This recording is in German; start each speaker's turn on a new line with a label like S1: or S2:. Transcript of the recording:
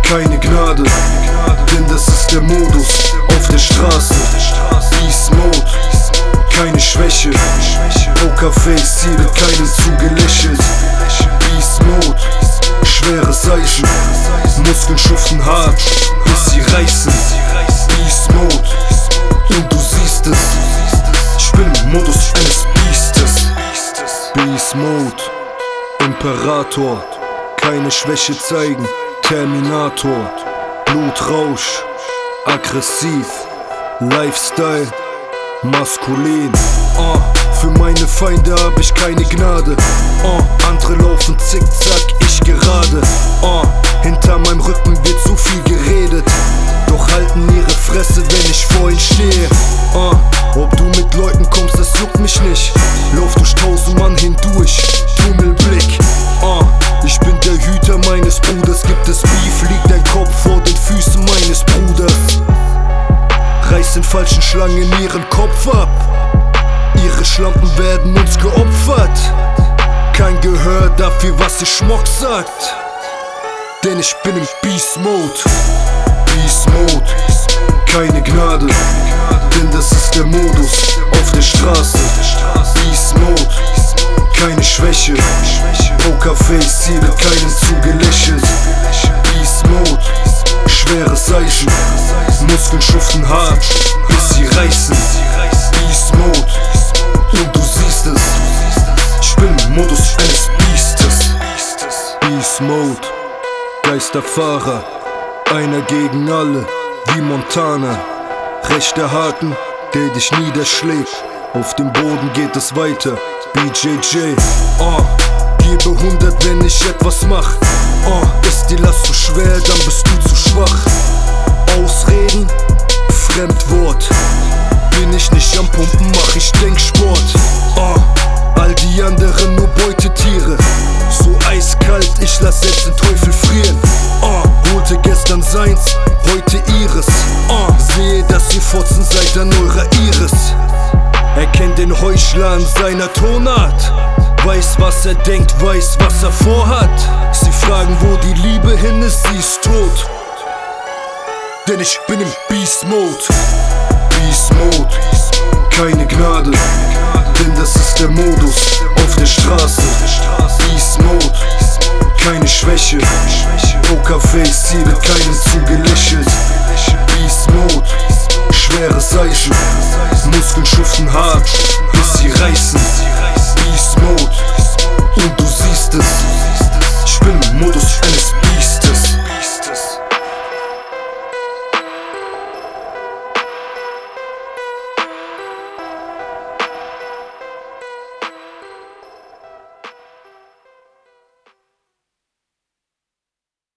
S1: keine Gnade, denn das ist der Modus auf der Straße. Beast Mode, keine Schwäche, Pokerface, hier wird keinem zugelächelt. Beast Mode, schwere Seichen, Muskeln schuften hart, bis sie reißen. Beast Mode, und du siehst es, ich bin im Modus eines Biestes. Beast Mode, Imperator, keine Schwäche zeigen, Terminator, Blutrausch, aggressiv, Lifestyle, maskulin. Für meine Feinde hab ich keine Gnade. Andere laufen zickzack, ich gerade. Hinter meinem Rücken wird zu viel geredet, doch halten ihre Fresse, wenn ich vor ihnen stehe. Ob du mit Leuten kommst, das juckt mich nicht. Lauf durch 1000 Mann hindurch, Tummelblick. Ich bin der Hüter meines Bruders. Gibt es Beef, liegt dein Kopf vor den Füßen meines Bruders. Reiß den falschen Schlangen ihren Kopf ab. Ihre Schlampen werden uns geopfert. Kein Gehör dafür, was ihr Schmock sagt, denn ich bin im Beast Mode. Beast Mode, keine Gnade, denn das ist der Modus auf der Straße. Beast Mode, keine Schwäche, Pokerface, hier wird keinem zugelächelt. Beast Mode, schwere Seichen, Muskeln schuften hart, bis sie reißen. Beast Mode, und du siehst es, ich bin im Modus eines Biestes. Beast Mode, Geisterfahrer, einer gegen alle, wie Montana. Rechter Haken, der dich niederschlägt, auf dem Boden geht es weiter, BJJ. Gebe 100, wenn ich etwas mach. Ist die Last zu schwer, dann bist du zu schwach. Ausreden, Fremdwort. Bin ich nicht am Pumpen, mach ich Denksport. All die anderen nur Beutetiere. So eiskalt, ich lass selbst den Teufel frieren. Holte gestern seins, heute ihres. Sehe, dass ihr Fotzen seid an eurer Iris. Erkennt den Heuchler an seiner Tonart. Weiß, was er denkt, weiß, was er vorhat. Sie fragen, wo die Liebe hin ist, sie ist tot. Denn ich bin im Beast Mode. Beast Mode, keine Gnade, denn das ist der Modus auf der Straße. Beast Mode, keine Schwäche, Pokerface, hier wird keinem zugelächelt. Beast Mode, schwere Seichen, Muskeln schuften hart,